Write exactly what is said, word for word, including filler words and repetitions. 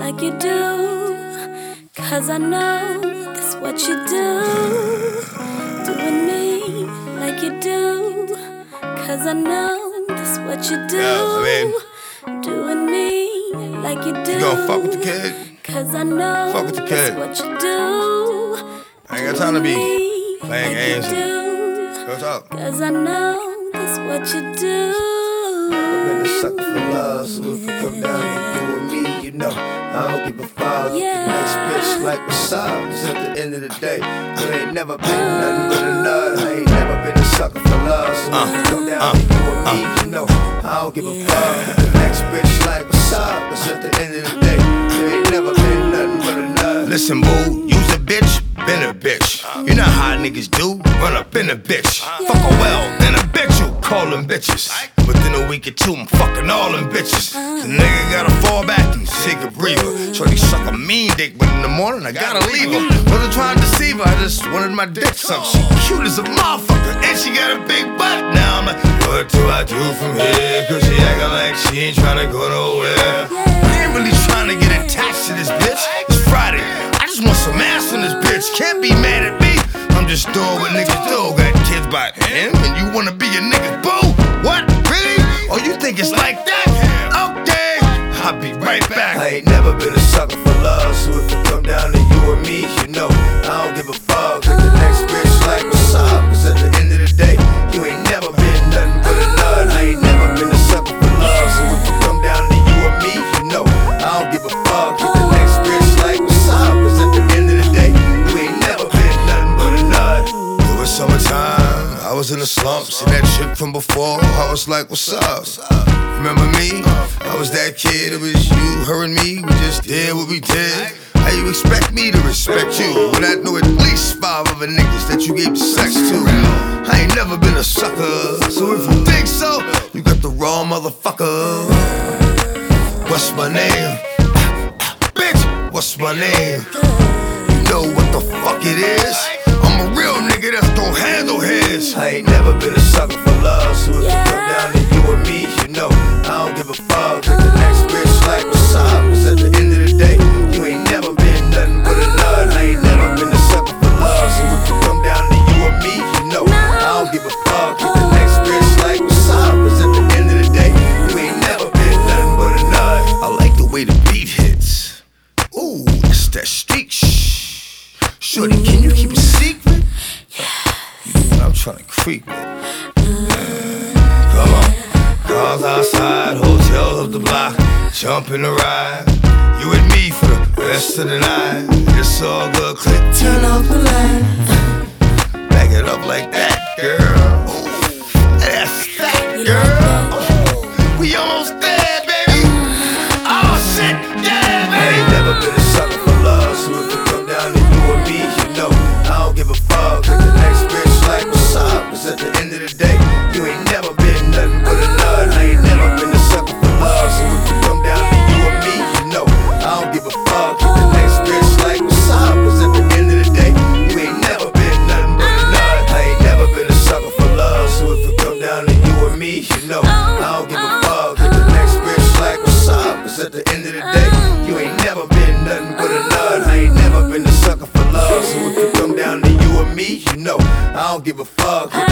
like you do. Cause I know that's what you do. Doing me like you do. Cause I know that's what you do. Yeah, I mean, doing me like you do. You gon' fuck with the kid? Cause I know Fuck with the kid. that's what you do. I ain't got time to be playing like games. You do. Go talk. Cause I know that's what you do. I've been a sucker for love, so if you come down and you and me, you know I don't give a fuck. Yeah. The next bitch like what's up? 'Cause at the end of the day, you ain't never been nothing but a nut. I ain't never been a sucker for love, so uh, if you come down uh, and you and uh, me, you know I don't give a fuck. The next bitch like what's up? 'Cause at the end of the day, you ain't never been nothing but a nut. Listen, boo, you's a bitch, been a bitch. You know how niggas do, run up in a bitch. Fuck a well, then a bitch you call them bitches. Within a week or two, I'm fucking all them bitches. The nigga gotta fall back and take a breather. Shorty suck a mean dick, but in the morning I gotta leave her. Wasn't trying to deceive her, I just wanted my dick sucked. She cute as a motherfucker, and she got a big butt. Now I'm like, what do I do from here? Cause she acting like she ain't tryna go nowhere. I ain't really trying to get attached to this bitch. It's Friday, I just want some ass on this bitch. Can't be mad at me, I'm just doing what niggas do. Got kids by him, and you wanna be a nigga's boo? What, really? Oh, you think it's like that? Okay, I'll be right back. I ain't never been a sucker for love, so if you come down to you and me, you know I don't give a fuck. Like the next bitch like what's up? 'Cause at the end of the day, you ain't never been nothing but a nut. I ain't never been a sucker for love, so if you come down to you and me, you know I don't give a fuck. Like the next bitch like what's up? 'Cause at the end of the day, you ain't never been nothing but a nut. It was summertime, I was in the slump. See that chick from before, I was like, what's up? Remember me? I was that kid, it was you, her and me. We just did what we did. How you expect me to respect you when I know at least five other niggas that you gave sex to? I ain't never been a sucker, so if you think so, you got the wrong motherfucker. What's my name? Bitch, what's my name? You know what the fuck it is? I'm a real nigga that's gon' handle his. I ain't never been a sucker for love, so if you come down to you and me, you know I don't give a fuck. Like the next bitch like what's up? 'Cause at the end of the day, you ain't never been nothing but a nut. I ain't never been a sucker for love, so if you come down to you and me, you know I don't give a fuck. Like the next bitch like what's up? 'Cause at the end of the day, you ain't never been nothing but a nut. I like the way the beat hits. Ooh, it's that street shh. Shorty, can you keep a secret? You know what I'm tryna creep with. Come on. Cars outside, hotels up the block. Jump in the ride. You and me for the rest of the night. It's all good, click. Turn off the light. Back it up like that, girl. Ooh, that's that, girl. We almost there, baby. Oh shit, yeah, I baby. ain't never been a sucker for love, so if you come down to you and me, you know I don't give a fuck. Like the next bitch like what's up? 'Cause at the end of the day, you ain't never been nothing but a nut. I ain't never been a sucker for love, so if you come down to you and me, you know I don't give a fuck. Like the next bitch like what's up? 'Cause at the end of the day, you ain't never been nothing but a nut. I ain't never been a sucker for love, so if you come down to you and me, you know I don't give a fuck. Like the next bitch like what's up? 'Cause at the end of the day, you ain't never been nothing but a nut. I ain't never been a sucker for love, so if you come down to you and me, you know I don't give a fuck.